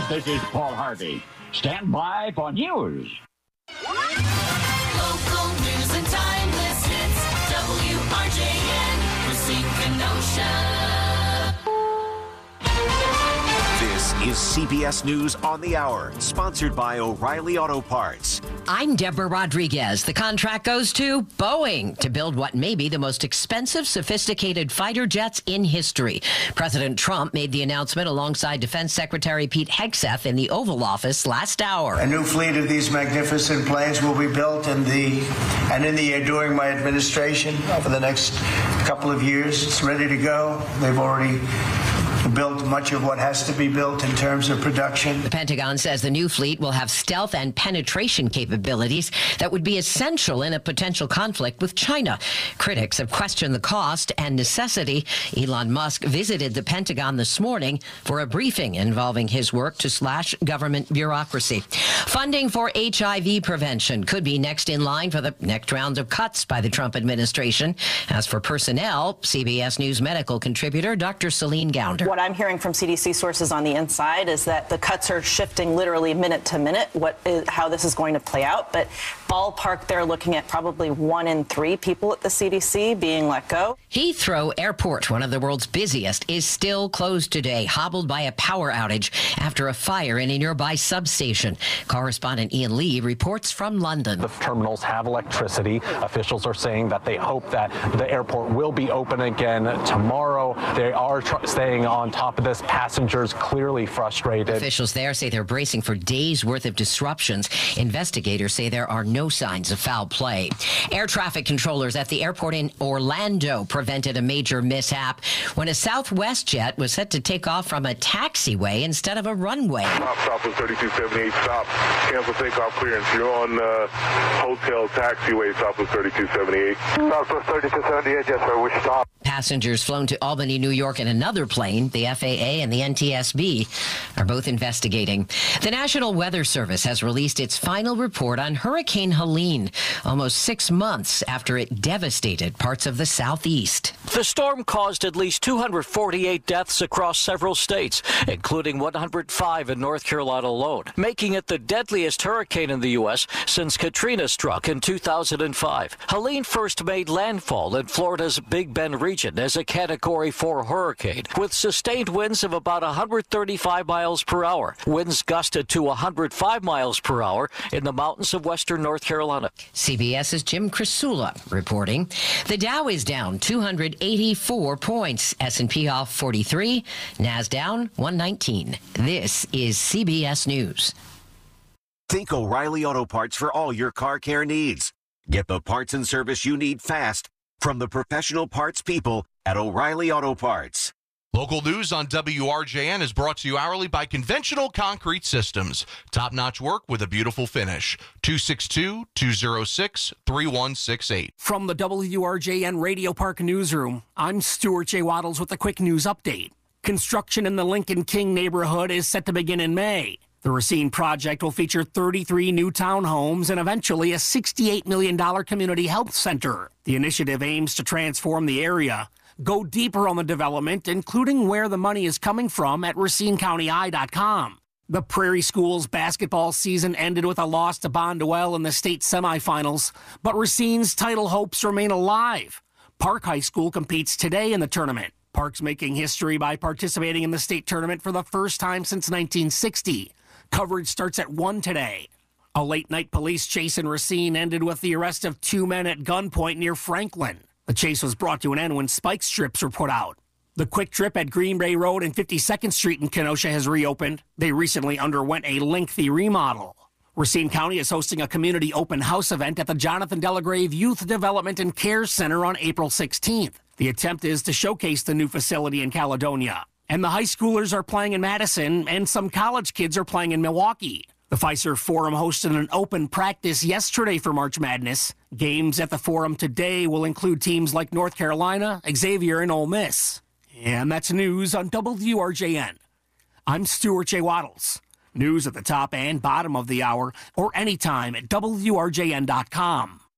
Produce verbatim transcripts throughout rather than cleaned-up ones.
This is Paul Harvey. Stand by for news. Local news and timeless hits. W R J N, Racine Kenosha. This is C B S News on the Hour, sponsored by O'Reilly Auto Parts. I'm Deborah Rodriguez. The contract goes to Boeing to build what may be the most expensive, sophisticated fighter jets in history. President Trump made the announcement alongside Defense Secretary Pete Hegseth in the Oval Office last hour. A new fleet of these magnificent planes will be built in the and in the during my administration over the next couple of years. It's ready to go. They've already built much of what has to be built in terms of production. The Pentagon says the new fleet will have stealth and penetration capabilities that would be essential in a potential conflict with China. Critics have questioned the cost and necessity. Elon Musk visited the Pentagon this morning for a briefing involving his work to slash government bureaucracy. Funding for H I V prevention could be next in line for the next round of cuts by the Trump administration. As for personnel, C B S News medical contributor Doctor Celine Gounder. What I'm hearing from C D C sources on the inside is that the cuts are shifting literally minute to minute, what is, how this is going to play out. But ballpark, they're looking at probably one in three people at the C D C being let go. Heathrow Airport, one of the world's busiest, is still closed today, hobbled by a power outage after a fire in a nearby substation. Correspondent Ian Lee reports from London. The terminals have electricity. Officials are saying that they hope that the airport will be open again tomorrow. They are tr- staying on top of this. Passengers clearly frustrated. Officials there say they're bracing for days' worth of disruptions. Investigators say there are no signs of foul play. Air traffic controllers at the airport in Orlando prevented a major mishap when a Southwest jet was set to take off from a taxiway instead of a runway. Top stop was thirty-two seventy-eight. Stop. Cancel takeoff clearance. You're on uh, hotel taxiway. Stop was thirty-two seventy-eight. Stop was thirty-two seventy-eight. Yes, sir. We stop. Passengers flown to Albany, New York in another plane. The F A A and the N T S B are both investigating. The National Weather Service has released its final report on Hurricane Helene, almost six months after it devastated parts of the southeast. The storm caused at least two hundred forty-eight deaths across several states, including one hundred five in North Carolina alone, making it the deadliest hurricane in the U S since Katrina struck in two thousand five. Helene first made landfall in Florida's Big Bend region as a Category four hurricane, with sustained winds of about one hundred thirty-five miles per hour. Winds gusted to one hundred five miles per hour in the mountains of western North Carolina. CBS's Jim Crisula reporting. The Dow is down two hundred eighty-four points. S and P off forty-three. NAS down one nineteen. This is C B S News. Think O'Reilly Auto Parts for all your car care needs. Get the parts and service you need fast from the professional parts people at O'Reilly Auto Parts. Local news on W R J N is brought to you hourly by Conventional Concrete Systems. Top-notch work with a beautiful finish. two six two, two oh six, three one six eight. From the W R J N Radio Park Newsroom, I'm Stuart J. Waddles with a quick news update. Construction in the Lincoln King neighborhood is set to begin in May. The Racine project will feature thirty-three new townhomes and eventually a sixty-eight million dollars community health center. The initiative aims to transform the area. Go deeper on the development, including where the money is coming from at Racine County Eye dot com. The Prairie Schools basketball season ended with a loss to Bonduelle in the state semifinals, but Racine's title hopes remain alive. Park High School competes today in the tournament. Park's making history by participating in the state tournament for the first time since nineteen sixty. Coverage starts at one today. A late-night police chase in Racine ended with the arrest of two men at gunpoint near Franklin. The chase was brought to an end when spike strips were put out. The Quick Trip at Green Bay Road and fifty-second Street in Kenosha has reopened. They recently underwent a lengthy remodel. Racine County is hosting a community open house event at the Jonathan Delagrave Youth Development and Care Center on April sixteenth. The attempt is to showcase the new facility in Caledonia. And the high schoolers are playing in Madison, and some college kids are playing in Milwaukee. The Fiserv Forum hosted an open practice yesterday for March Madness. Games at the Forum today will include teams like North Carolina, Xavier, and Ole Miss. And that's news on W R J N. I'm Stuart J. Waddles. News at the top and bottom of the hour, or anytime at W R J N dot com.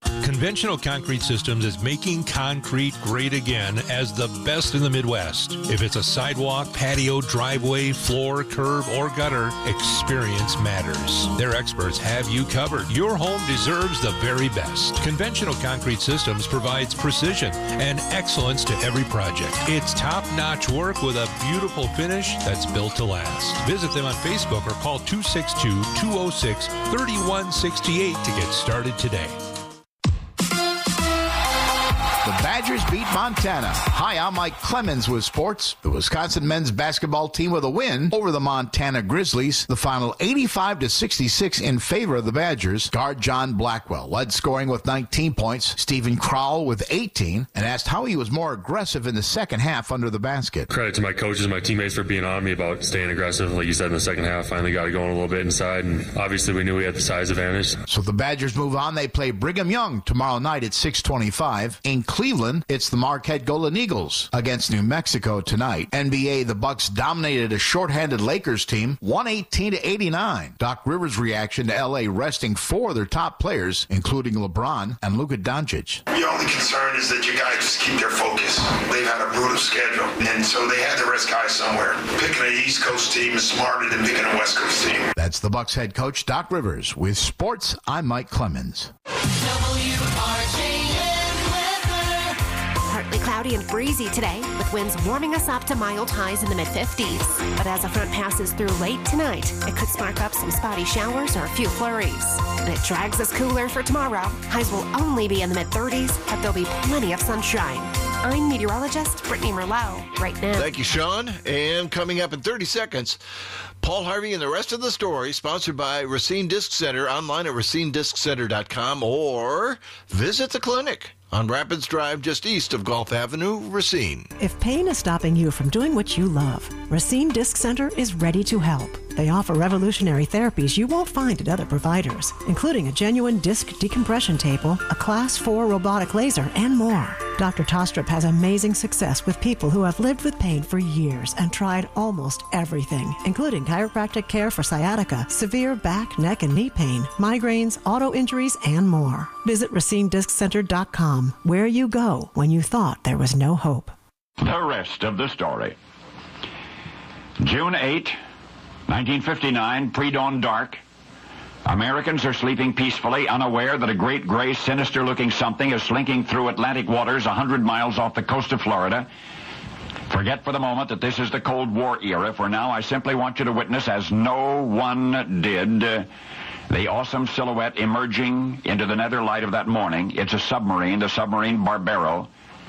Conventional Concrete Systems is making concrete great again as the best in the Midwest. If it's a sidewalk, patio, driveway, floor, curb, or gutter, experience matters. Their experts have you covered. Your home deserves the very best. Conventional Concrete Systems provides precision and excellence to every project. It's top-notch work with a beautiful finish that's built to last. Visit them on Facebook or call two six two, two oh six, three one six eight to get started today. The Badgers beat Montana. Hi, I'm Mike Clemens with sports. The Wisconsin men's basketball team with a win over the Montana Grizzlies. The final eighty-five to sixty-six in favor of the Badgers. Guard John Blackwell led scoring with nineteen points. Stephen Crowell with eighteen, and asked how he was more aggressive in the second half under the basket. Credit to my coaches, my teammates for being on me about staying aggressive. Like you said, in the second half, finally got it going a little bit inside, and obviously we knew we had the size advantage. So the Badgers move on. They play Brigham Young tomorrow night at six twenty-five. In Cleveland, it's the Marquette Golden Eagles against New Mexico tonight. N B A, the Bucks dominated a shorthanded Lakers team one eighteen to eighty-nine. Doc Rivers' reaction to L A resting four of their top players, including LeBron and Luka Doncic. The only concern is that you got to just keep their focus. They've had a brutal schedule, and so they had to rest guys somewhere. Picking an East Coast team is smarter than picking a West Coast team. That's the Bucks head coach, Doc Rivers. With sports, I'm Mike Clemens. W R J N weather. Partly cloudy and breezy today, with winds warming us up to mild highs in the mid fifties. But as a front passes through late tonight, it could spark up some spotty showers or a few flurries. And it drags us cooler for tomorrow. Highs will only be in the mid thirties, but there'll be plenty of sunshine. I'm meteorologist Brittany Merlot right now. Thank you, Sean. And coming up in thirty seconds, Paul Harvey and the rest of the story, sponsored by Racine Disc Center, online at racine disc center dot com, or visit the clinic on Rapids Drive just east of Gulf Avenue, Racine. If pain is stopping you from doing what you love, Racine Disc Center is ready to help. They offer revolutionary therapies you won't find at other providers, including a genuine disc decompression table, a class four robotic laser, and more. Doctor Tostrup has amazing success with people who have lived with pain for years and tried almost everything, including chiropractic care for sciatica, severe back, neck, and knee pain, migraines, auto injuries, and more. Visit racine disc center dot com, where you go when you thought there was no hope. The rest of the story. June eighth, nineteen fifty-nine, pre-dawn dark. Americans are sleeping peacefully, unaware that a great gray, sinister-looking something is slinking through Atlantic waters a hundred miles off the coast of Florida. Forget for the moment that this is the Cold War era, for now I simply want you to witness, as no one did, uh, the awesome silhouette emerging into the nether light of that morning. It's a submarine, the submarine Barbaro.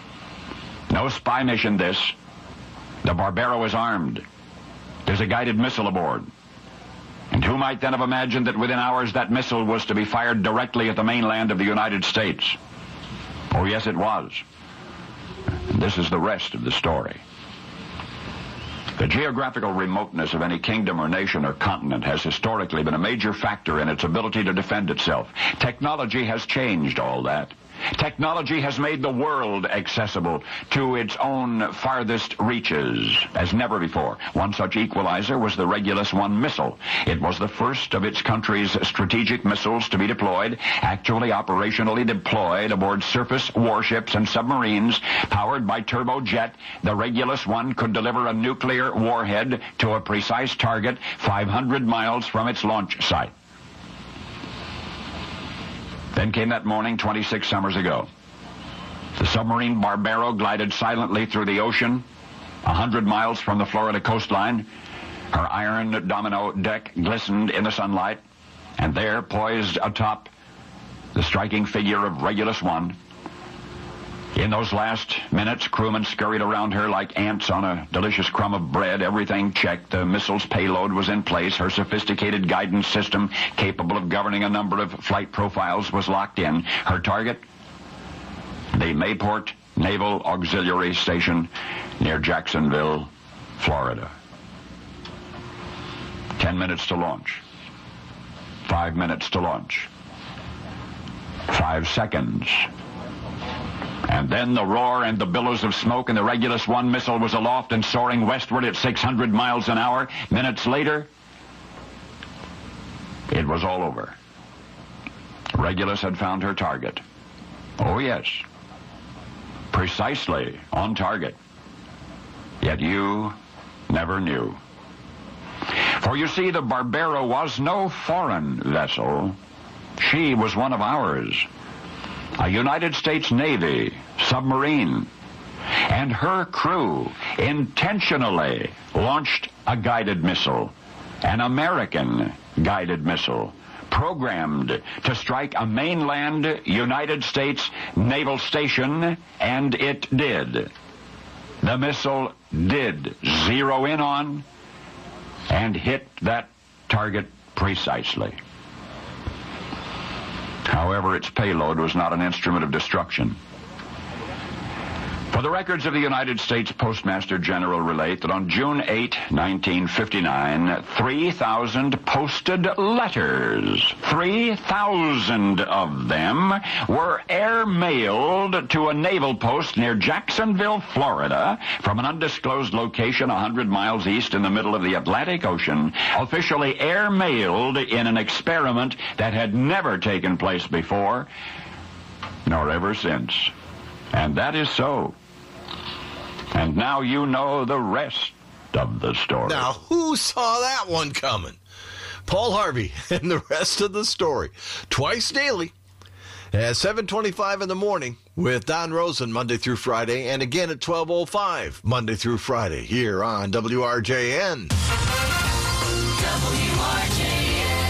No spy mission, this. The Barbaro is armed. There's a guided missile aboard. And who might then have imagined that within hours that missile was to be fired directly at the mainland of the United States? Oh, yes, it was. And this is the rest of the story. The geographical remoteness of any kingdom or nation or continent has historically been a major factor in its ability to defend itself. Technology has changed all that. Technology has made the world accessible to its own farthest reaches as never before. One such equalizer was the Regulus One missile. It was the first of its country's strategic missiles to be deployed, actually operationally deployed aboard surface warships and submarines powered by turbojet. The Regulus One could deliver a nuclear warhead to a precise target five hundred miles from its launch site. Then came that morning twenty-six summers ago. The submarine Barbaro glided silently through the ocean, a hundred miles from the Florida coastline. Her iron domino deck glistened in the sunlight, and there, poised atop the striking figure of Regulus One. In those last minutes, crewmen scurried around her like ants on a delicious crumb of bread. Everything checked. The missile's payload was in place. Her sophisticated guidance system, capable of governing a number of flight profiles, was locked in. Her target? The Mayport Naval Auxiliary Station near Jacksonville, Florida. Ten minutes to launch. Five minutes to launch. Five seconds. And then the roar and the billows of smoke, and the Regulus One missile was aloft and soaring westward at six hundred miles an hour. Minutes later, it was all over. Regulus had found her target. Oh, yes. Precisely on target. Yet you never knew. For you see, the Barbera was no foreign vessel. She was one of ours, a United States Navy submarine. And her crew intentionally launched a guided missile, an American guided missile, programmed to strike a mainland United States naval station, and it did. The missile did zero in on and hit that target precisely. However, its payload was not an instrument of destruction. For the records of the United States Postmaster General relate that on June eighth, nineteen fifty-nine, three thousand posted letters, three thousand of them were air-mailed to a naval post near Jacksonville, Florida, from an undisclosed location one hundred miles east in the middle of the Atlantic Ocean, officially air-mailed in an experiment that had never taken place before, nor ever since. And that is so. And now you know the rest of the story. Now, who saw that one coming? Paul Harvey and the rest of the story. Twice daily at seven twenty-five in the morning with Don Rosen, Monday through Friday, and again at twelve oh five, Monday through Friday, here on W R J N. W R J N.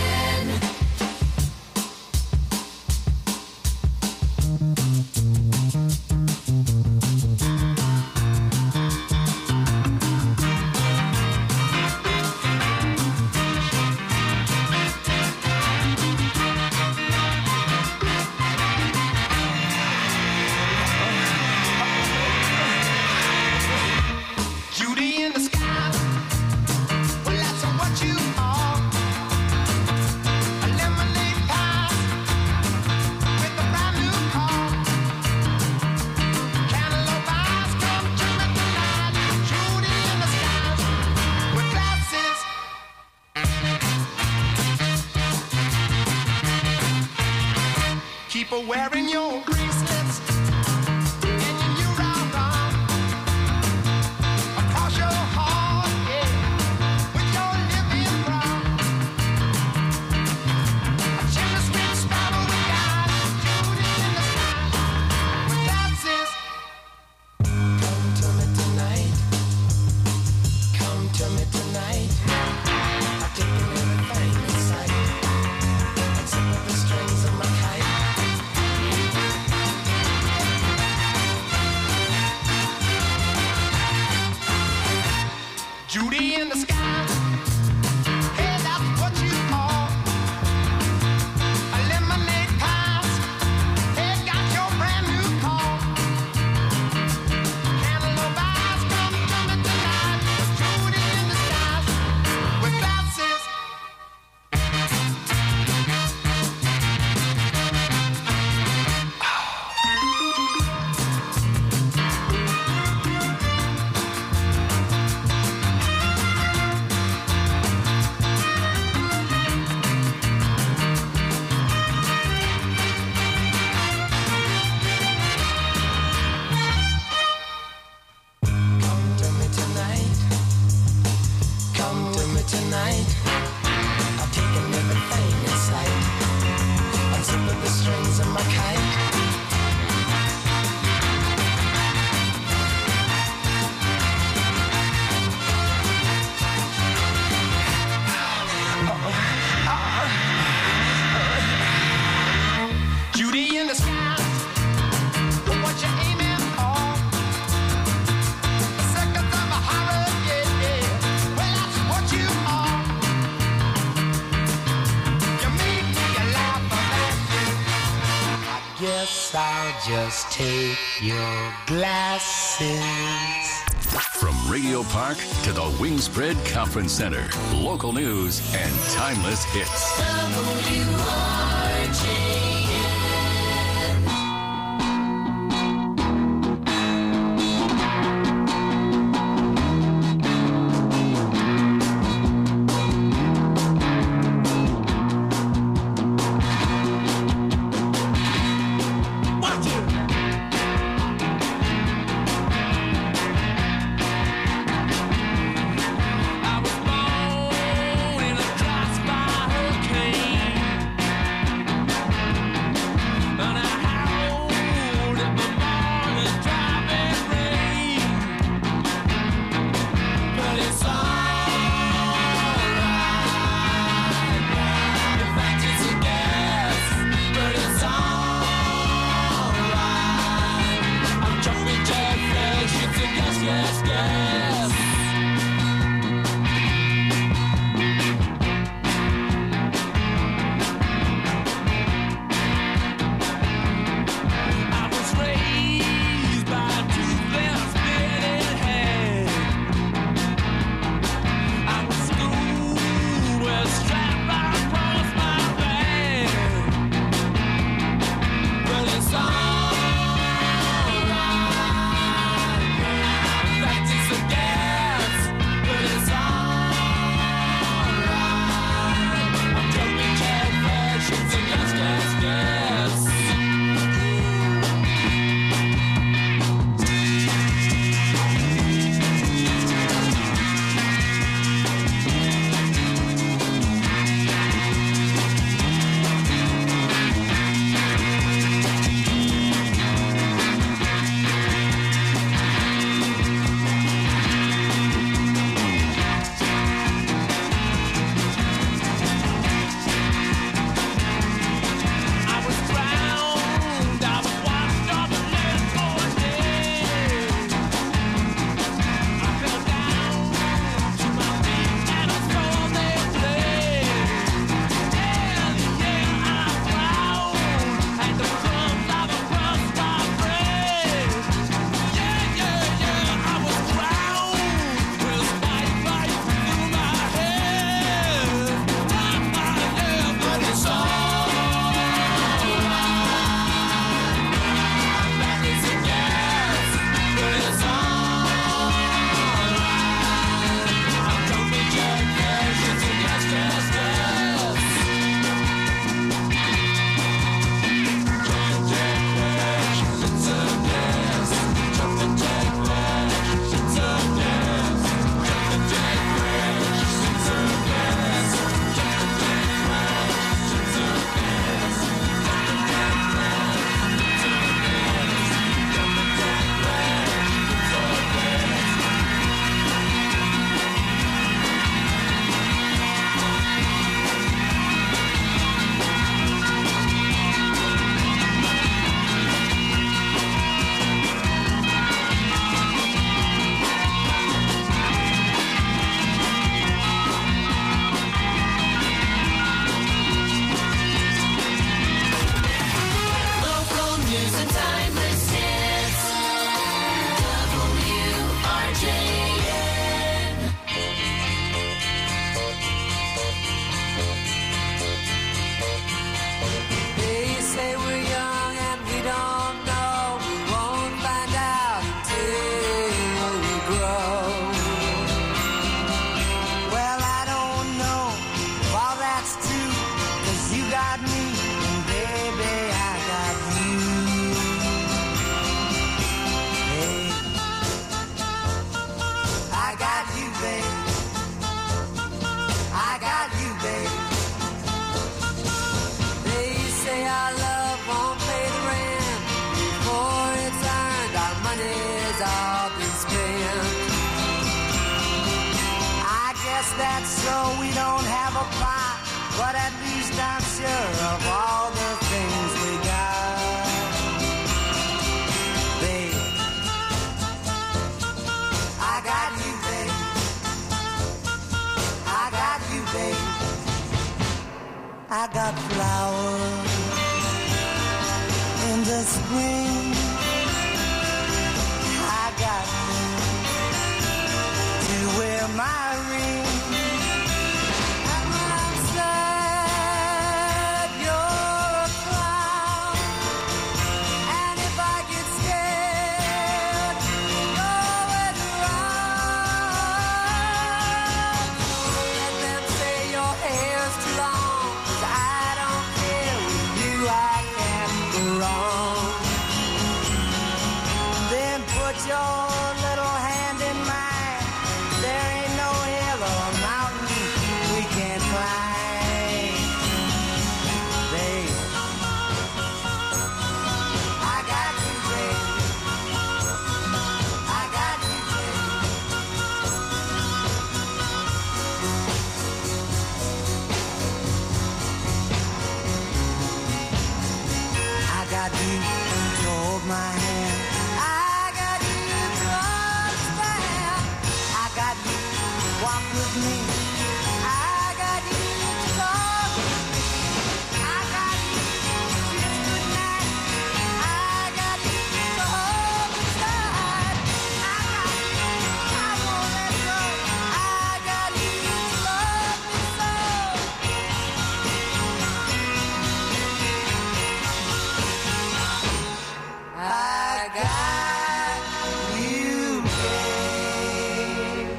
Judy in the sky. Well, that's what you are. A lemonade pie with a brand new car. Cantaloupe eyes come to me tonight. Judy in the sky with glasses. Keep her wearing your bracelets and your new round round across your heart, yeah, with your living brown. A chimney sweet sparrow we got, Judy in the sky with glasses. Come to me tonight, come to me tonight. I've taken everything in sight, except for the strings of my kite. Judy in the sky. Hey, that's what you are. A lemonade pie. Hey, got your brand new car. Cantaloupe eyes come to me tonight. Judy in the sky with glasses. Come to me tonight. Come to me tonight. I've taken everything in sight. Unzipping the strings of my kite. Judy in the sky. What you aiming for? Seconds of a horror, yeah, yeah. Well, that's what you are. You make me laugh at you. I guess I'll just take your glasses. From Radio Park to the Wingspread Conference Center, local news and timeless hits. W R J N. Watch it. that so? We don't have a pot, but at least I'm sure of all the things we got. Babe, I got you, babe. I got you, babe. I got flowers in the spring. I got you to wear my ring. And when I'm sad, you're a clown. And if I get scared, you're always around. Don't let them say your hair's too long, 'cause I don't care. With you I can't go wrong. Then put your little hand in mine. There ain't no hill or mountain we can't climb. Babe, I got you, babe. I got you, babe. I got you to hold my hand. I got you to understand. I got you to walk with me. I got you to talk with me. I got you to kiss goodnight. I got you to hold me tight. I got you, I won't let go. I got you to love me so. I got you, babe.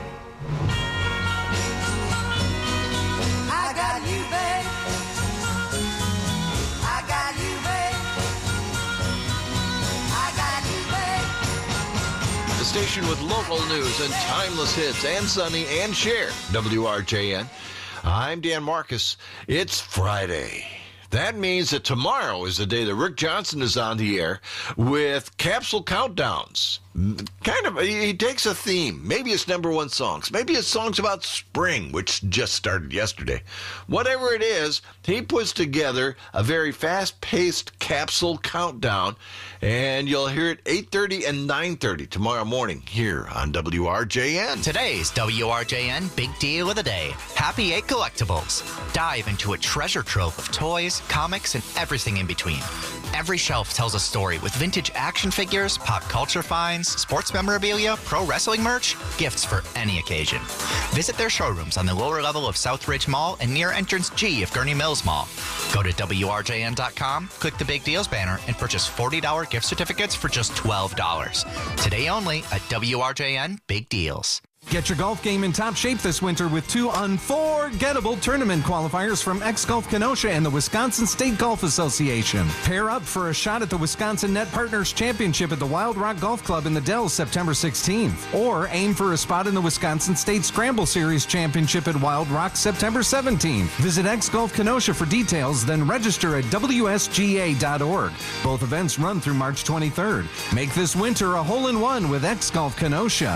I got you, babe. I got you, babe. I got you, babe. The station with local news and timeless hits, and Sunny and Cher. W R J N. I'm Dan Marcus. It's Friday. That means that tomorrow is the day that Rick Johnson is on the air with Capsule Countdowns. Kind of, he takes a theme. Maybe it's number one songs. Maybe it's songs about spring, which just started yesterday. Whatever it is, he puts together a very fast-paced capsule countdown, and you'll hear it eight thirty and nine thirty tomorrow morning here on W R J N. Today's W R J N Big Deal of the Day. Happy Eight Collectibles. Dive into a treasure trove of toys, comics, and everything in between. Every shelf tells a story with vintage action figures, pop culture finds, sports memorabilia, pro wrestling merch, gifts for any occasion. Visit their showrooms on the lower level of Southridge Mall and near entrance G of Gurney Mills Mall. Go to W R J N dot com, click the Big Deals banner, and purchase forty dollars gift certificates for just twelve dollars. Today only at W R J N Big Deals. Get your golf game in top shape this winter with two unforgettable tournament qualifiers from X-Golf Kenosha and the Wisconsin State Golf Association. Pair up for a shot at the Wisconsin Net Partners Championship at the Wild Rock Golf Club in the Dells September sixteenth. Or aim for a spot in the Wisconsin State Scramble Series Championship at Wild Rock September seventeenth. Visit X-Golf Kenosha for details, then register at W S G A dot org. Both events run through March twenty-third. Make this winter a hole-in-one with X-Golf Kenosha.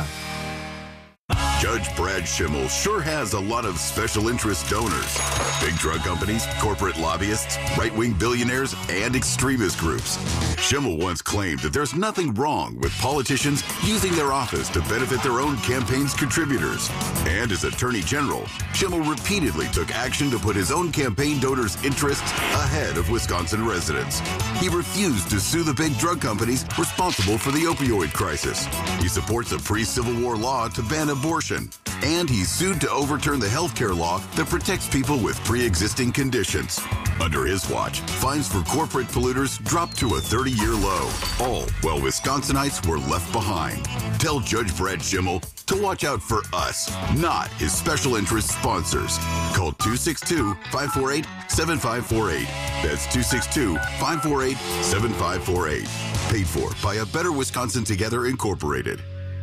Judge Brad Schimmel sure has a lot of special interest donors. Big drug companies, corporate lobbyists, right-wing billionaires, and extremist groups. Schimmel once claimed that there's nothing wrong with politicians using their office to benefit their own campaign's contributors. And as Attorney General, Schimmel repeatedly took action to put his own campaign donors' interests ahead of Wisconsin residents. He refused to sue the big drug companies responsible for the opioid crisis. He supports a pre-Civil War law to ban abortion. And he sued to overturn the health care law that protects people with pre-existing conditions. Under his watch, fines for corporate polluters dropped to a thirty-year low, all while Wisconsinites were left behind. Tell Judge Brad Schimmel to watch out for us, not his special interest sponsors. Call two six two, five four eight, seven five four eight. That's two six two, five four eight, seven five four eight. Paid for by A Better Wisconsin Together Incorporated.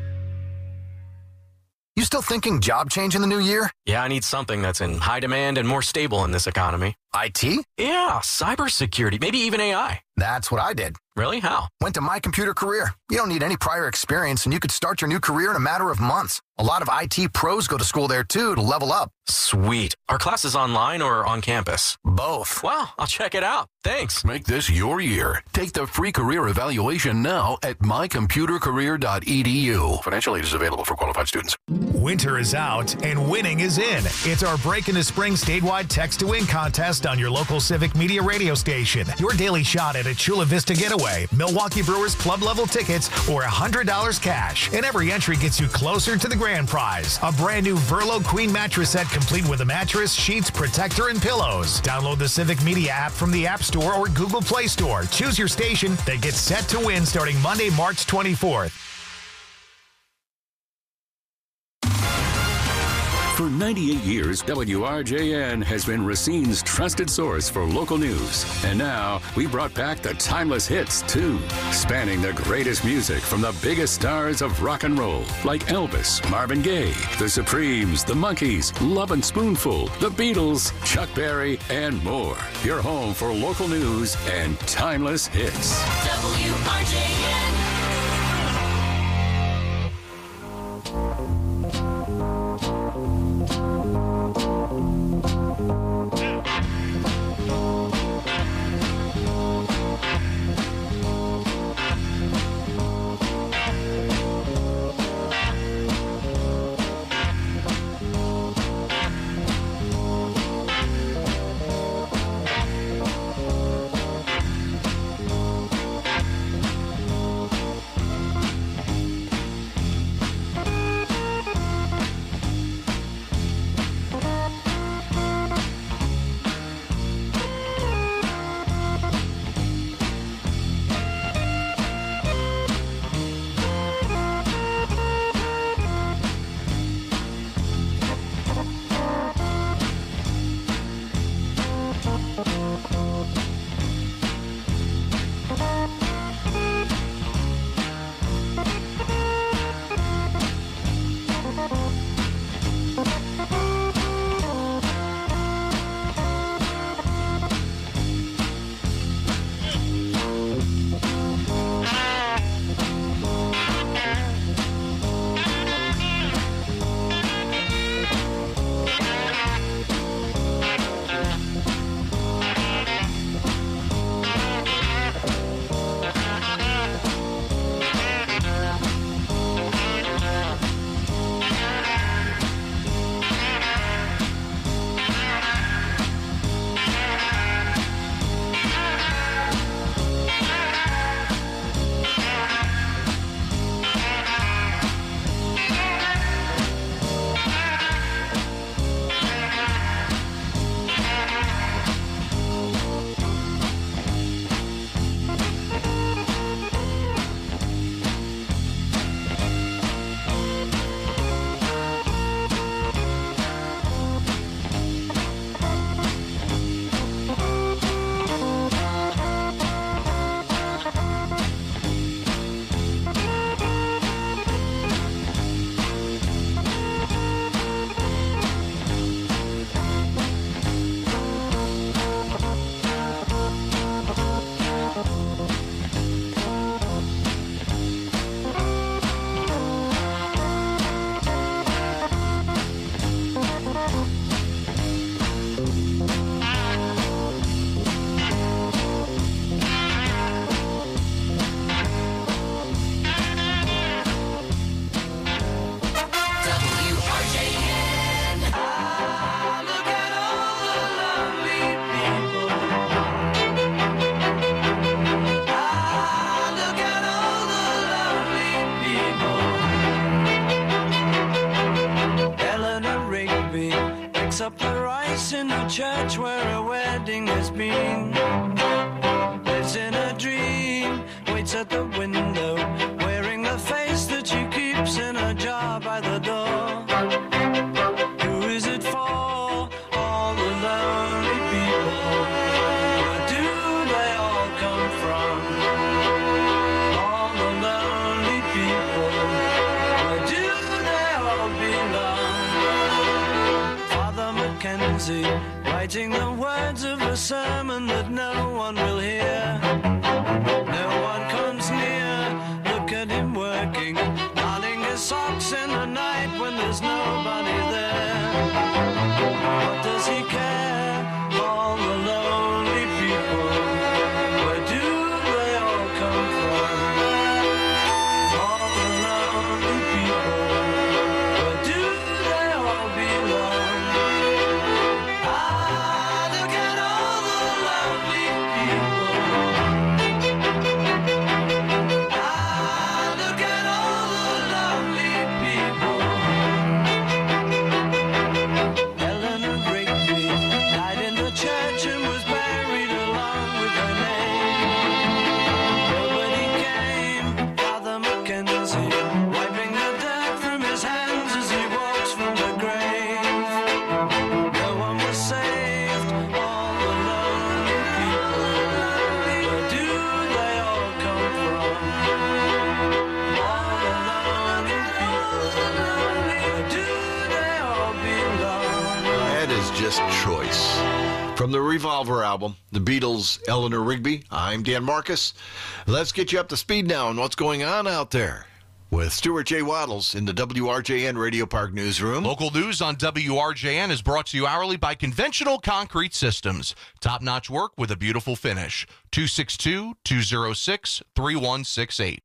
You still thinking job change in the new year? Yeah, I need something that's in high demand and more stable in this economy. I T? Yeah, cybersecurity, maybe even A I. That's what I did. Really? How? Went to My Computer Career. You don't need any prior experience, and you could start your new career in a matter of months. A lot of I T pros go to school there, too, to level up. Sweet. Are classes online or on campus? Both. Wow, I'll check it out. Thanks. Make this your year. Take the free career evaluation now at my computer career dot e d u. Financial aid is available for qualified students. Winter is out and winning is in. It's our Break into Spring statewide text to win contest on your local Civic Media radio station. Your daily shot at a Chula Vista getaway, Milwaukee Brewers club level tickets, or one hundred dollars cash. And every entry gets you closer to the grand prize. A brand new Verlo Queen mattress set complete with a mattress, sheets, protector, and pillows. Download the Civic Media app from the App Store or Google Play Store. Choose your station that gets set to win starting Monday, March twenty-fourth. For ninety-eight years, W R J N has been Racine's trusted source for local news. And now, we brought back the timeless hits, too, spanning the greatest music from the biggest stars of rock and roll, like Elvis, Marvin Gaye, The Supremes, The Monkees, Love and Spoonful, The Beatles, Chuck Berry, and more. Your home for local news and timeless hits. W R J N. Church where a wedding has been. Lives in a dream, waits at the window, wearing the face that she keeps in a jar by the door. Who is it for? All the lonely people. Where do they all come from? All the lonely people. Where do they all belong? Father Mackenzie, writing the words of a sermon that no one will hear. No one From the Revolver album, the Beatles' Eleanor Rigby, I'm Dan Marcus. Let's get you up to speed now on what's going on out there with Stuart J. Waddles in the W R J N Radio Park newsroom. Local news on W R J N is brought to you hourly by Conventional Concrete Systems. Top-notch work with a beautiful finish. two six two, two oh six, three one six eight.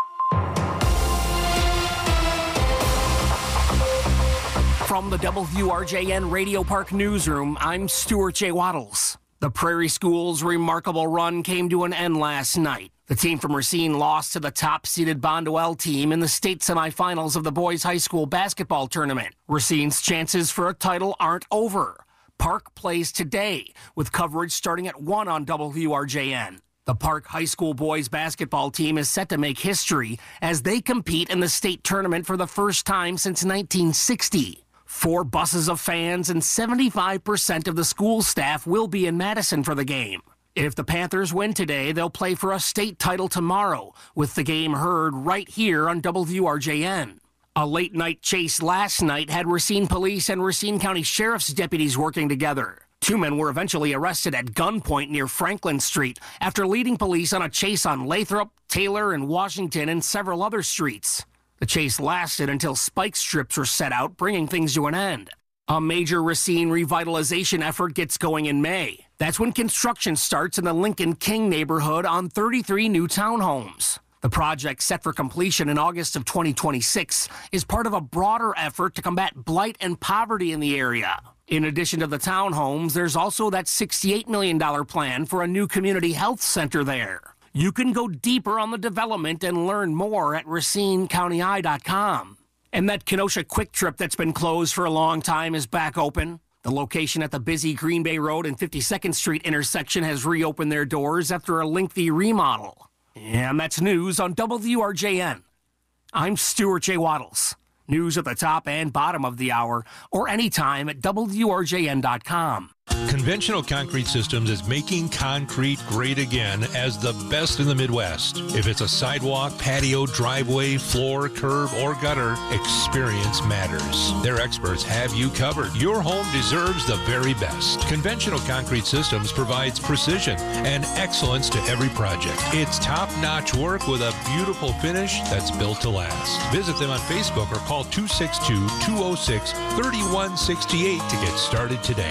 From the W R J N Radio Park newsroom, I'm Stuart J. Waddles. The Prairie School's remarkable run came to an end last night. The team from Racine lost to the top-seeded Bonduelle team in the state semifinals of the boys' high school basketball tournament. Racine's chances for a title aren't over. Park plays today, with coverage starting at one on W R J N. The Park High School boys basketball team is set to make history as they compete in the state tournament for the first time since nineteen sixty. Four buses of fans and seventy-five percent of the school staff will be in Madison for the game. If the Panthers win today, they'll play for a state title tomorrow, with the game heard right here on W R J N. A late-night chase last night had Racine Police and Racine County Sheriff's deputies working together. Two men were eventually arrested at gunpoint near Franklin Street after leading police on a chase on Lathrop, Taylor, and Washington and several other streets. The chase lasted until spike strips were set out, bringing things to an end. A major Racine revitalization effort gets going in May. That's when construction starts in the Lincoln King neighborhood on thirty-three new townhomes. The project, set for completion in August of twenty twenty-six, is part of a broader effort to combat blight and poverty in the area. In addition to the townhomes, there's also that sixty-eight million dollars plan for a new community health center there. You can go deeper on the development and learn more at Racine County Eye dot com. And that Kenosha Quick Trip that's been closed for a long time is back open. The location at the busy Green Bay Road and fifty-second Street intersection has reopened their doors after a lengthy remodel. And that's news on W R J N. I'm Stuart J. Waddles. News at the top and bottom of the hour, or anytime at W R J N dot com. Conventional Concrete Systems is making concrete great again as the best in the Midwest. If it's a sidewalk, patio, driveway, floor, curb, or gutter, experience matters. Their experts have you covered. Your home deserves the very best. Conventional Concrete Systems provides precision and excellence to every project. It's top-notch work with a beautiful finish that's built to last. Visit them on Facebook or call two six two, two oh six, three one six eight to get started today.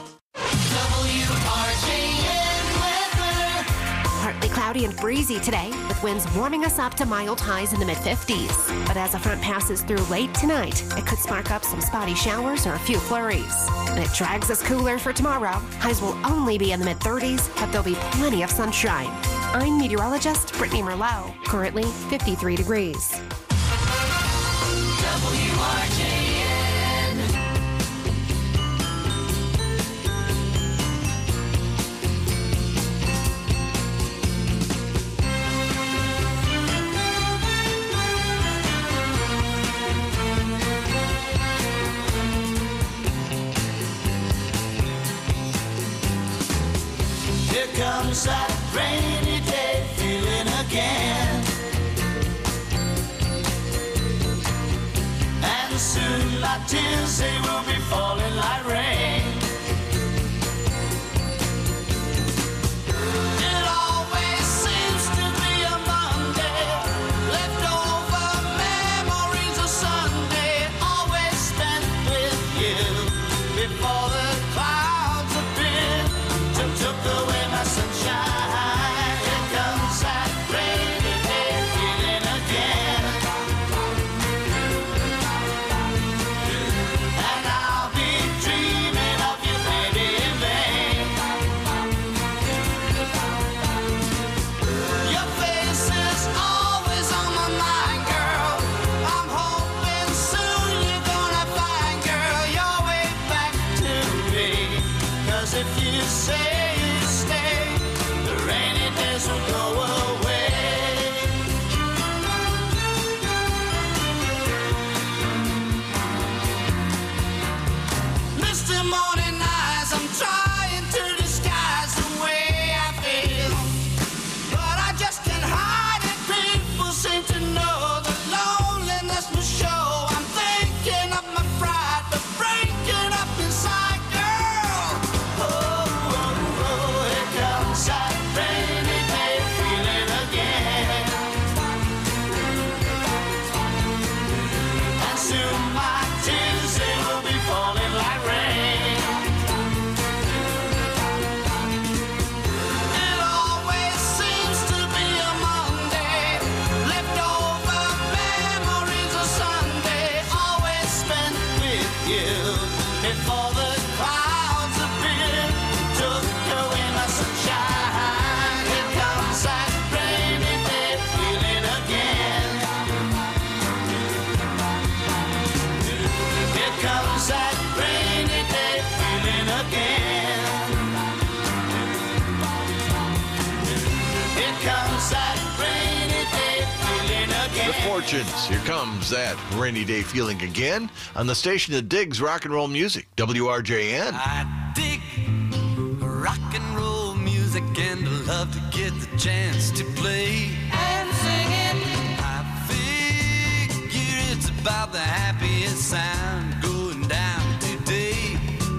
W R J N weather. Partly cloudy and breezy today, with winds warming us up to mild highs in the mid fifties. But as a front passes through late tonight, it could spark up some spotty showers or a few flurries. And it drags us cooler for tomorrow. Highs will only be in the mid thirties, but there'll be plenty of sunshine. I'm meteorologist Brittany Merlot, currently fifty-three degrees. W R J N. Here comes that rainy day feeling again. And soon my tears, they will be falling like rain. It always seems to be a Monday, leftover memories of Sunday, always spent with you before the clouds appeared, took, took away my sunshine. Here comes that rainy day feeling again. And I'll be dreaming of you, baby, in vain. Your face is always on my mind, girl. I'm hoping soon you're gonna find, girl, your way back to me. 'Cause if you say you stay, the rainy days will go away. Misty morning eyes, I'm trying to disguise the way I feel, but I just can't hide it. People seem to know the loneliness will show. I'm thinking of my pride, but breaking up inside, girl. Oh, Fortunes. Here comes that rainy day feeling again on the station that digs rock and roll music, W R J N. I dig rock and roll music and I love to get the chance to play and sing it. I figure it's about the happiest sound going down today.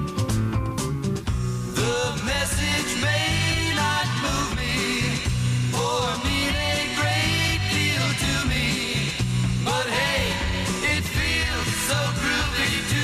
The message may not move me or mean a great deal to me, but hey, it feels so groovy to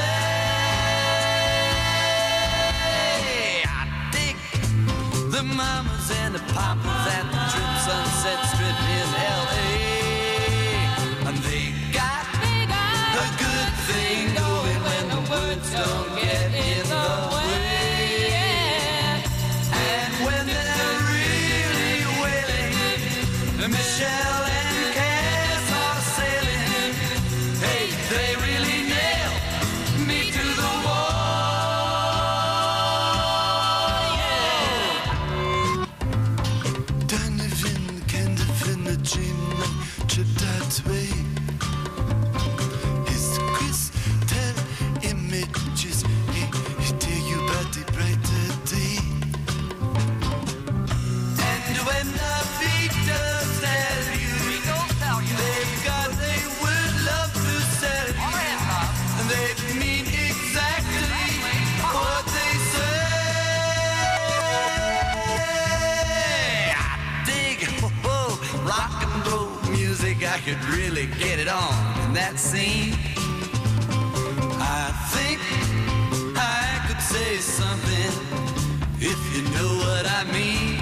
say. I dig the mamas and the papas at the Trip Sunset Strip in L A, and they got a good thing going when the words don't get in the way. And when they're really wailing, Michelle and Cass are sailing. Hey, they really nail me to the wall. Yeah. Donovan kind of in a dreamland trip that way. His crystal images, he, he tell you about the brighter day. And when the Beatles tell you, they've got they would love to sell you, and they mean exactly what they say. I dig oh, oh, rock and roll music. I could really get it on in that scene. I think I could say something if you know what I mean.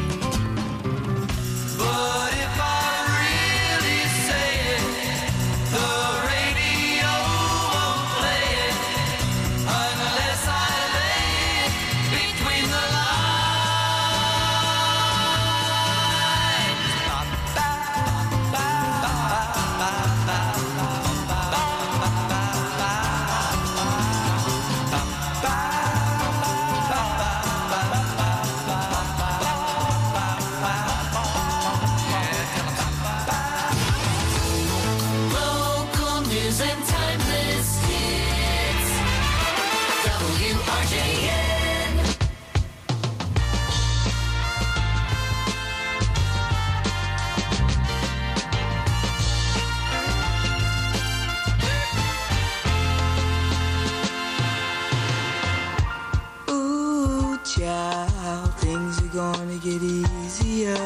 But if I really say it, the radio won't play it unless I lay it between the lines. Local news and timeless hits. W R J N. Ooh, child, things are gonna get easier.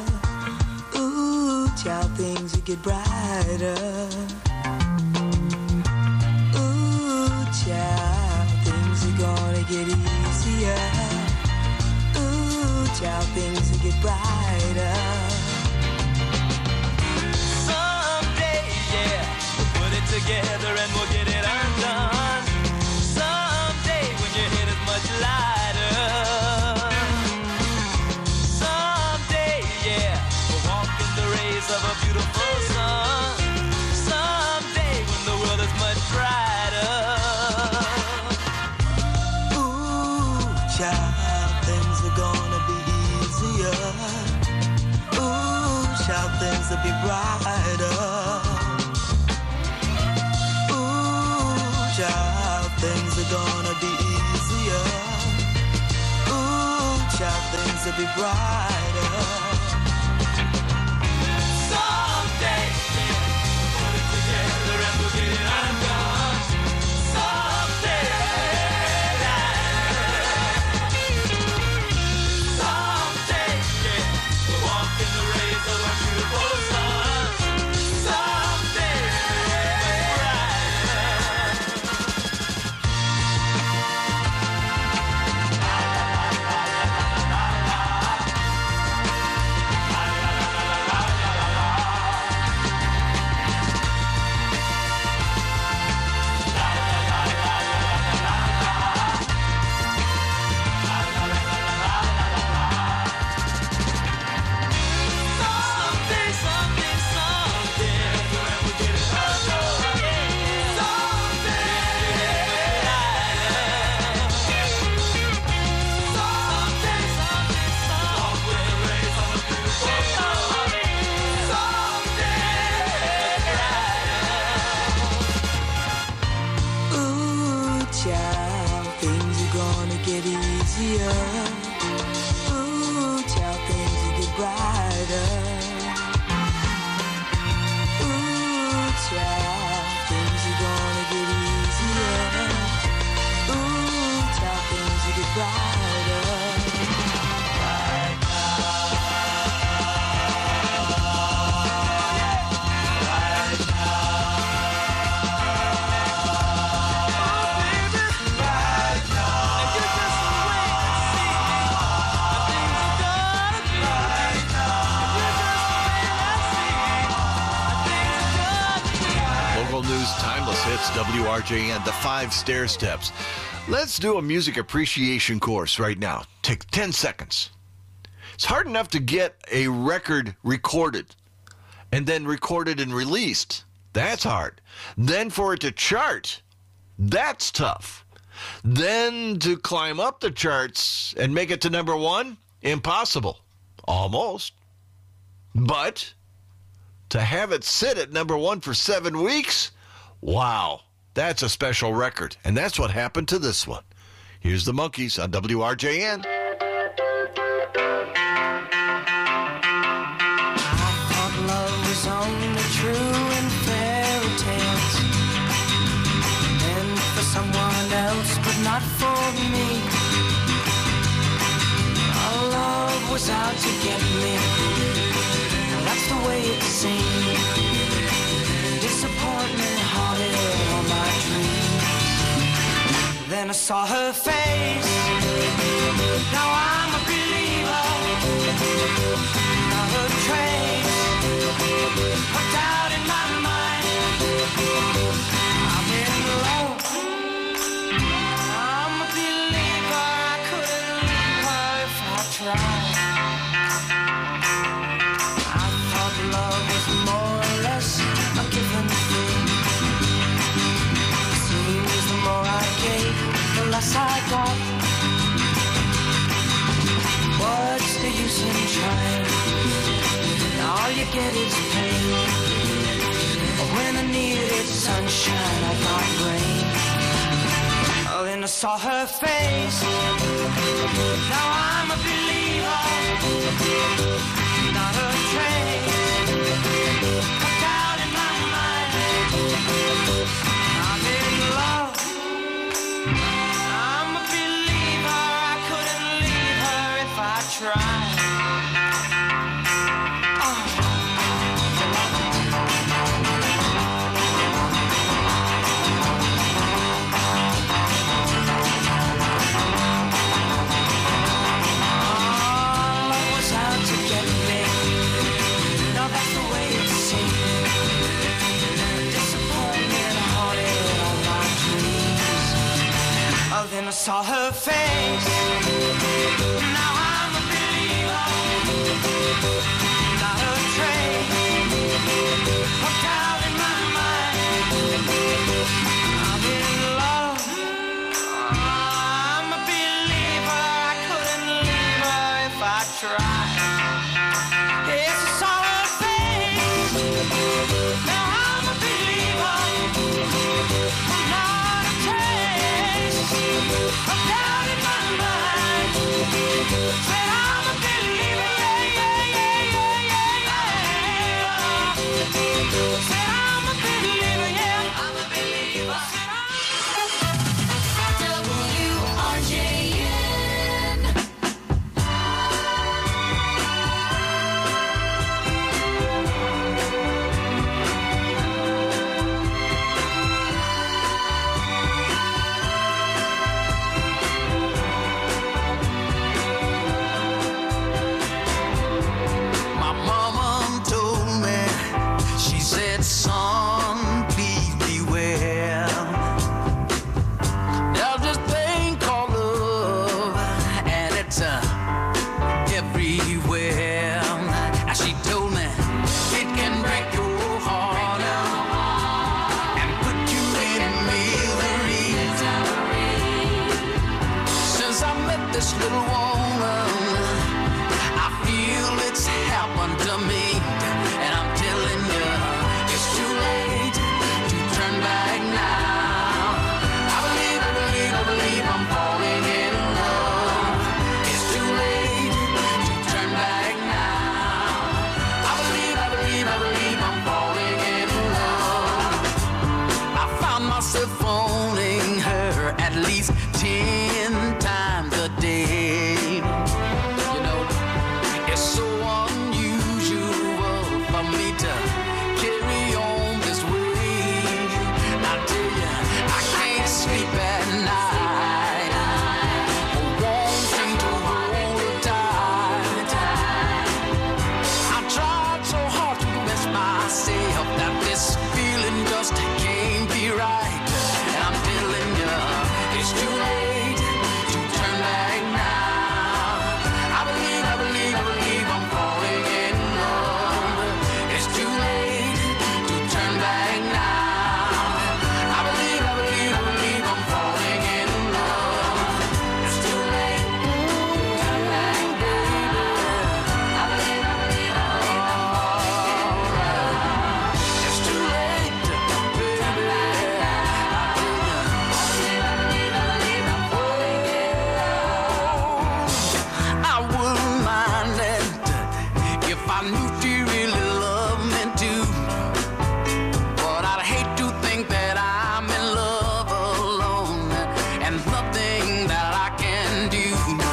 Ooh, child, things will get brighter. Ooh, child, things are gonna get easier. Ooh, child, things will get brighter. Someday, yeah, we'll put it together and we'll get it undone. Someday, when your head is much lighter. Someday, yeah, we'll walk in the rays of a beautiful sun. Someday, when the world is much brighter. Ooh, child, things are gonna be easier. Ooh, child, things will be brighter. Ooh, child, things are gonna be easier. Ooh, child, things will be brighter. Someday, yeah, we'll put it together and we'll get it undone. Someday, someday, yeah, we'll walk in the rays of a beautiful sun. Someday, brighter. easier. Ooh, child, things will get brighter. Ooh, child, things are gonna get easier. Ooh, child, things will get brighter. Right now. Right now. Local news, timeless hits, W R J N, the five stair steps. Let's do a music appreciation course right now. Take ten seconds. It's hard enough to get a record recorded and then recorded and released. That's hard. Then for it to chart, that's tough. Then to climb up the charts and make it to number one, impossible. Almost. But to have it sit at number one for seven weeks, wow, that's a special record. And that's what happened to this one. Here's the Monkees on W R J N. Love was only true in fairy tales, meant for someone else, but not for me. Our love was out to get me, and that's the way it seemed. Disappointment haunted all my dreams. Then I saw her face. Now I'm a believer. Not a trace. Put doubt in my mind. I'm in love. I'm a believer. I couldn't leave her if I tried. I thought love was more or less a given thing. Seems the more I gave, the less I got. What's the use in trying? All you get is pain. When I needed sunshine, I got rain. Oh, then I saw her face. Now I'm a believer. Not a trace. Put doubt in my mind. I'm in love. I'm a believer. I couldn't leave her if I tried. Then I saw her face. Now I'm a believer. Not a trace. Put doubt in my mind. I'm in love. I'm a believer. I couldn't leave her if I tried. Yes, I saw her face. Now I'm a believer. Not a trace. I'm down in my mind. least ten times a day. You know, it's so unusual for me to carry on this way. I tell you, I can't sleep at night. Wanting to hold her tight. I tried so hard to convince myself that this feeling just can't be right. And I'm telling you, it's too late to turn back now. I believe, I believe, I believe I'm falling in love. It's too late to turn back now. I believe, I believe, I believe I'm falling in love. It's too late to turn back, baby. I believe, I believe, I believe I'm alright. It's too late, baby. I wouldn't mind it if I knew she really loved me too. But I'd hate to think that I'm in love alone and nothing that I can do.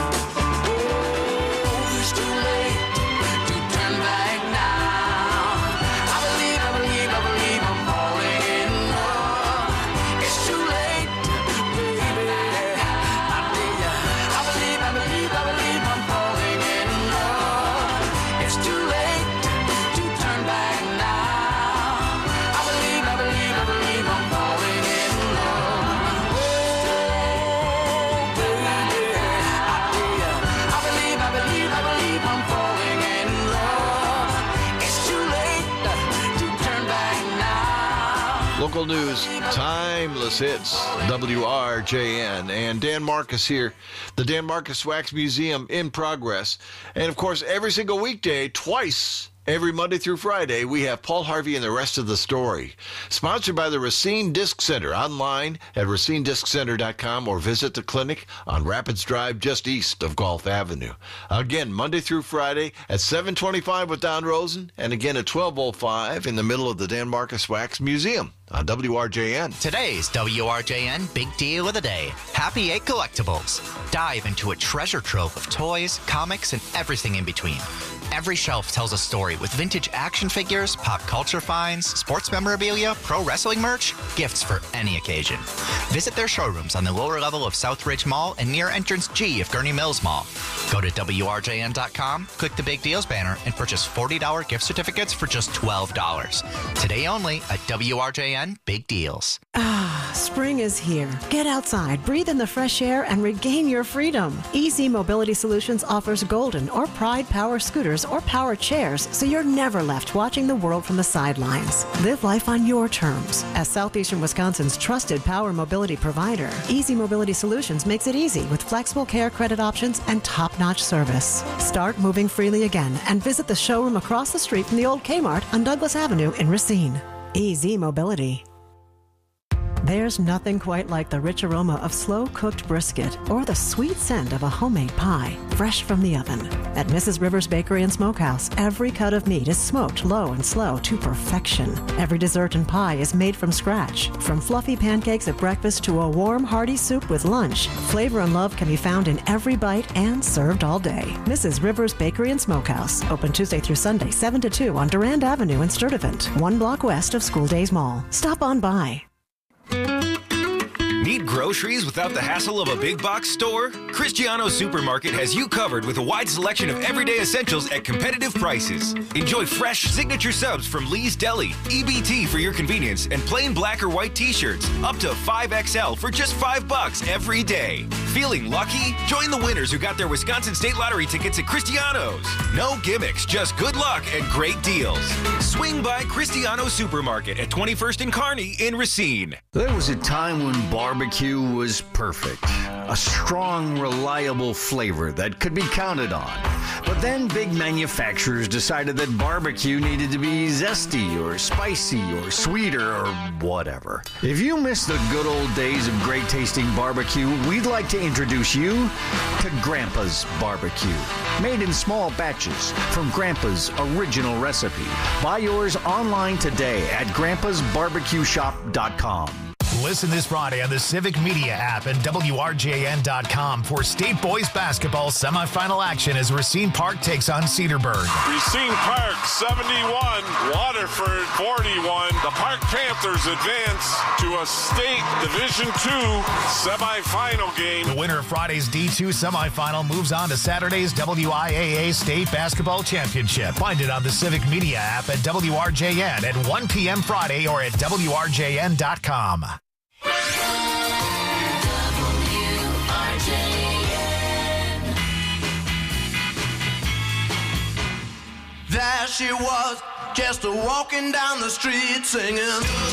Oh, it's too late to turn back now. I believe, I believe, I believe I'm falling in love. It's too late, baby. I tell ya, I believe, I believe, I believe I'm falling in love. It's too late to turn back now. I believe, I believe, I believe I'm falling in love. Oh, baby, I tell ya, I believe, I believe, I believe I'm falling in love. It's too late to turn back now. Local news, timeless hits, W R J N. And Dan Marcus here, the Dan Marcus Wax Museum in progress. And of course, every single weekday, twice, every Monday through Friday, we have Paul Harvey and the rest of the story. Sponsored by the Racine Disc Center, online at racine disc center dot com or visit the clinic on Rapids Drive just east of Gulf Avenue. Again, Monday through Friday at seven twenty-five with Don Rosen, and again at twelve oh five in the middle of the Dan Marcus Wax Museum on W R J N. Today's W R J N Big Deal of the Day. Happy Eight Collectibles. Dive into a treasure trove of toys, comics, and everything in between. Every shelf tells a story with vintage action figures, pop culture finds, sports memorabilia, pro wrestling merch, gifts for any occasion. Visit their showrooms on the lower level of Southridge Mall and near entrance G of Gurney Mills Mall. Go to W R J N dot com, click the Big Deals banner, and purchase forty dollars gift certificates for just twelve dollars. Today only at W R J N Big Deals. Ah, spring is here. Get outside, breathe in the fresh air, and regain your freedom. Easy Mobility Solutions offers Golden or Pride power scooters or power chairs, so you're never left watching the world from the sidelines. Live life on your terms. As Southeastern Wisconsin's trusted power mobility provider, Easy Mobility Solutions makes it easy with flexible care credit options and top-notch service. Start moving freely again and visit the showroom across the street from the old Kmart on Douglas Avenue in Racine. Easy Mobility. There's nothing quite like the rich aroma of slow-cooked brisket or the sweet scent of a homemade pie, fresh from the oven. At Missus Rivers Bakery and Smokehouse, every cut of meat is smoked low and slow to perfection. Every dessert and pie is made from scratch. From fluffy pancakes at breakfast to a warm, hearty soup with lunch, flavor and love can be found in every bite and served all day. Missus Rivers Bakery and Smokehouse, open Tuesday through Sunday, seven to two on Durand Avenue in Sturtevant, one block west of School Days Mall. Stop on by. Need groceries without the hassle of a big box store? Cristiano Supermarket has you covered with a wide selection of everyday essentials at competitive prices. Enjoy fresh signature subs from Lee's Deli, E B T for your convenience, and plain black or white t-shirts up to five X L for just five bucks every day. Feeling lucky? Join the winners who got their Wisconsin State Lottery tickets at Cristiano's. No gimmicks, just good luck and great deals. Swing by Cristiano Supermarket at twenty-first and Kearney in Racine. There was a time when barbecue was perfect. A strong, reliable flavor that could be counted on. But then big manufacturers decided that barbecue needed to be zesty or spicy or sweeter or whatever. If you miss the good old days of great tasting barbecue, we'd like to introduce you to Grandpa's Barbecue. Made in small batches from Grandpa's original recipe. Buy yours online today at grandpas barbecue shop dot com. Listen this Friday on the Civic Media app and W R J N dot com for State Boys basketball semifinal action as Racine Park takes on Cedarburg. Racine Park seventy-one, Waterford forty-one. The Park Panthers advance to a state Division two semifinal game. The winner of Friday's D two semifinal moves on to Saturday's W I A A State Basketball Championship. Find it on the Civic Media app at W R J N at one p.m. Friday or at W R J N dot com. There she was, just a walking down the street singing.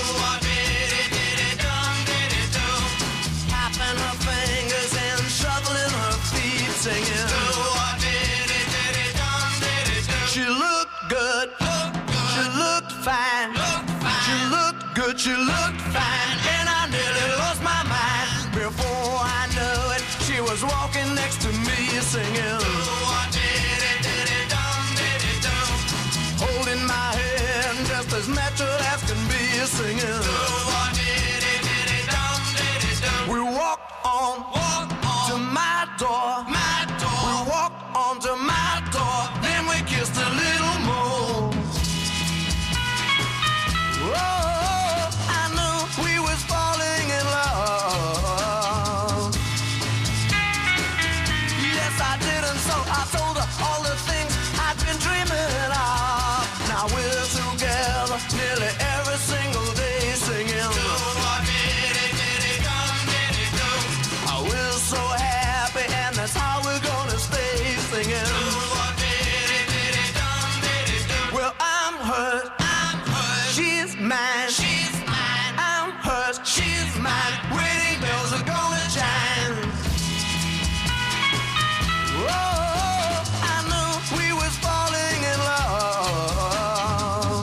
Tapping her fingers and shuffling her feet singing. She looked good, she looked fine, she looked good, she looked fine, and I nearly lost my mind. Before I knew it, she was walking next to me singing. Holding my hand just as natural as can be singing. We walked on, to my door. We walked on to my door. Then we kissed a little more. Oh, I knew we was falling in love. Yes, I did, and so I told her all the things I'd been dreaming of. Now we're together nearly every single day singing. Oh, we're so happy, and that's how we're gonna stay singing. Well, I'm hers, I'm hers. She's mine, she's mine. I'm hers, she's mine. Wedding bells are gonna chime. Oh, I knew we was falling in love.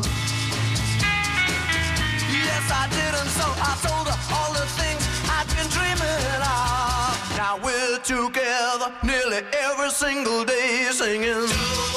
Yes, I did, and so I told her all the things I'd been dreaming of. Now we're together nearly every single day singing.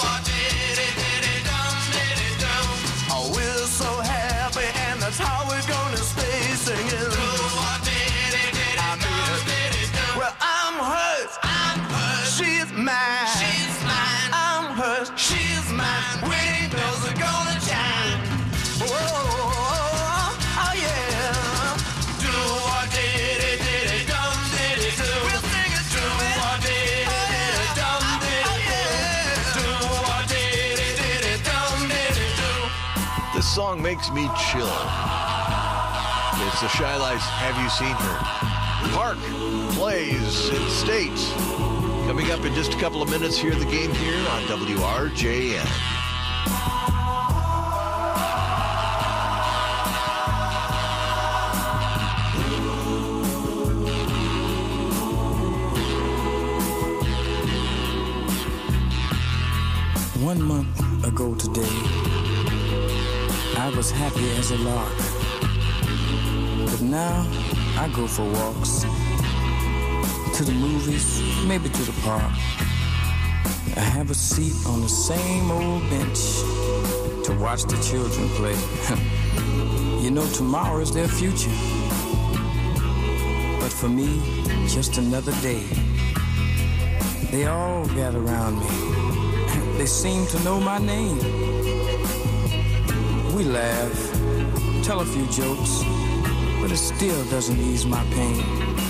Oh, we're so happy, and that's how we're gonna stay singing. I mean, well, I'm hers, I'm hers. She's mine, she's mine. I'm hers, she's mine. Wedding bells are gonna chime. Oh, oh yeah. Do what did it, did it, dum did it do. We'll sing it to it. Do what did it, did it, dum did it do. Do what did it, did it, dum did it do. This song makes me chill. It's the Shy Lights, Have You Seen Her? Park plays in state. Coming up in just a couple of minutes here, the game here on W R J N. One month ago today, I was happy as a lark. But now I go for walks, to the movies, maybe to the park. I have a seat on the same old bench to watch the children play. You know, tomorrow is their future. But for me, just another day. They all gather around me. They seem to know my name. We laugh, tell a few jokes, but it still doesn't ease my pain.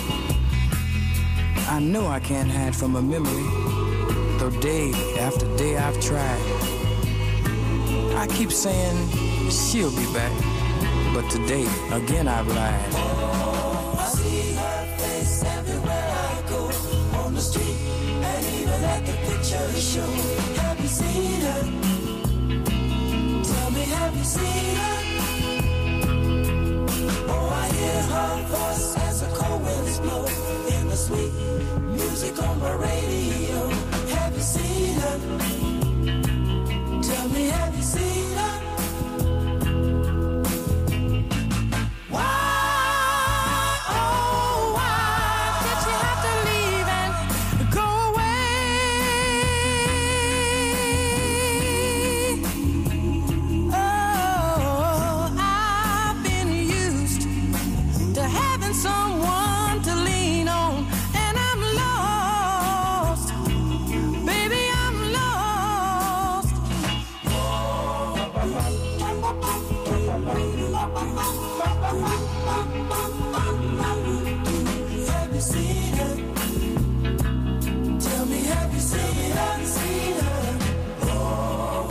I know I can't hide from a memory, though day after day I've tried. I keep saying she'll be back, but today again I've lied. I see her face everywhere I go, on the street and even at the picture show. Have you seen her? Tell me, have you seen her? Oh, I hear her voice as the cold winds blow in the sweet music on my radio. Have you seen her? Tell me, have you seen her? To have Have you seen her? Tell me, have you seen her? Seen her? Oh,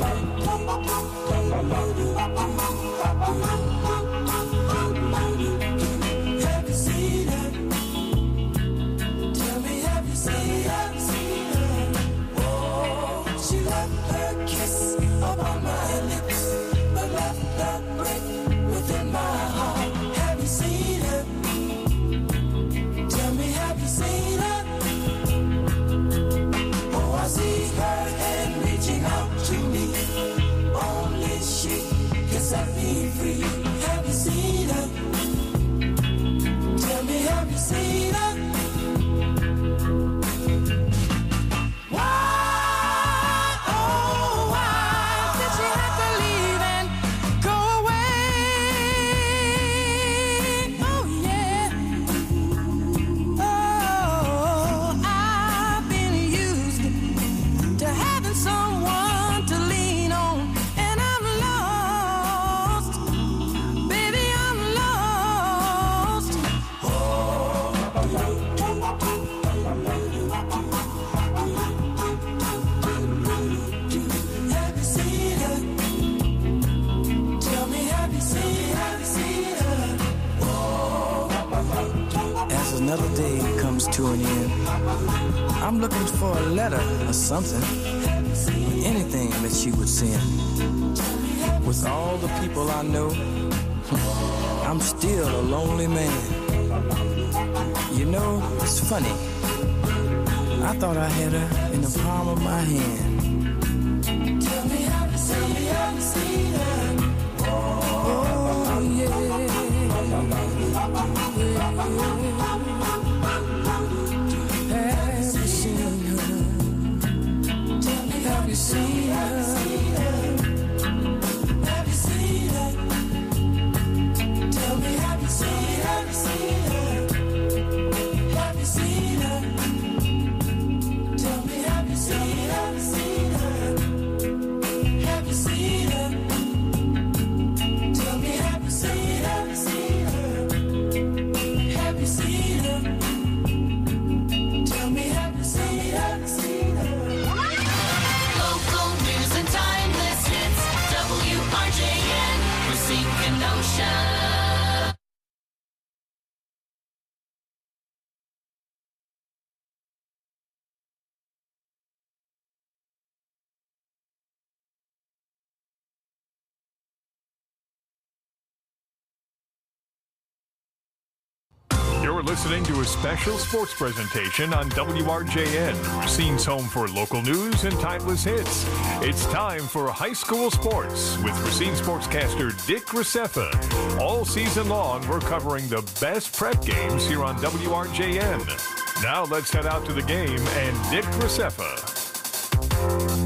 have you seen her? Tell me, have you seen her? Seen her? Oh, she left her kiss upon my lips, but left that break within my heart. Have you seen her? Tell me, have you seen her? Oh, I see her hand reaching out to me. Only she can set me free. Have you seen her? Tell me, have you seen her? Why, oh, why did she have to leave and go away? Oh, yeah. Oh, I've been used to having someone to lean on, and I'm lost. Baby, I'm lost. Have you seen her? Tell me, have you seen her? Seen her? As another day comes to an end, I'm looking for a letter or something, anything that she would send. With all the people I know, I'm still a lonely man. You know, it's funny. I thought I had her in the palm of my hand. Tell me, have you seen her? Have you seen her? Oh, yeah. Have you seen her? Have you seen her? Have you seen her? Tell me, have you seen her? Have you seen her? Tell me, have you seen her? Have you seen her? Tell me, have you seen her? Have you seen her? Tell me, have you seen her? Local news and timeless hits. W R J N, Racine, Kenosha. You're listening to a special sports presentation on W R J N, Racine's home for local news and timeless hits. It's time for high school sports with Racine sportscaster Dick Graceffa. All season long, we're covering the best prep games here on W R J N. Now let's head out to the game and Dick Graceffa.